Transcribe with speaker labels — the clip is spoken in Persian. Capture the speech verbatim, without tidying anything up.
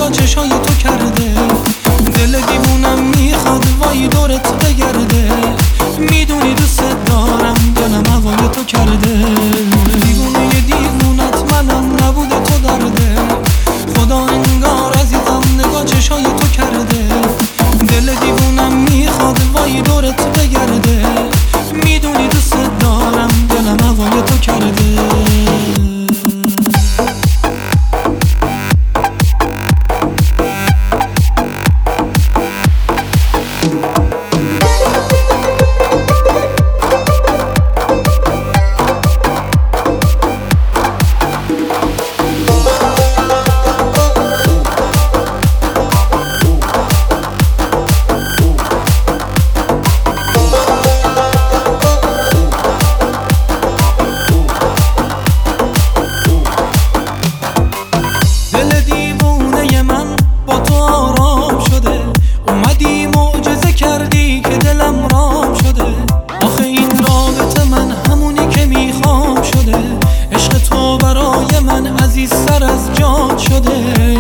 Speaker 1: نگاه چشای تو کرده. دل دیوونم میخواد وای دورت بگرده. میدونی دوست دارم دلم هوای تو کرده. دیوونه دیوونت منم نبوده تو درده. خدا انگار عزیزم نگاه چشای تو کرده. دل دیوونم میخواد وای دورت بگرده. میدونی دوست دارم دلم هوای تو کرده. عزیز سر از جات شده.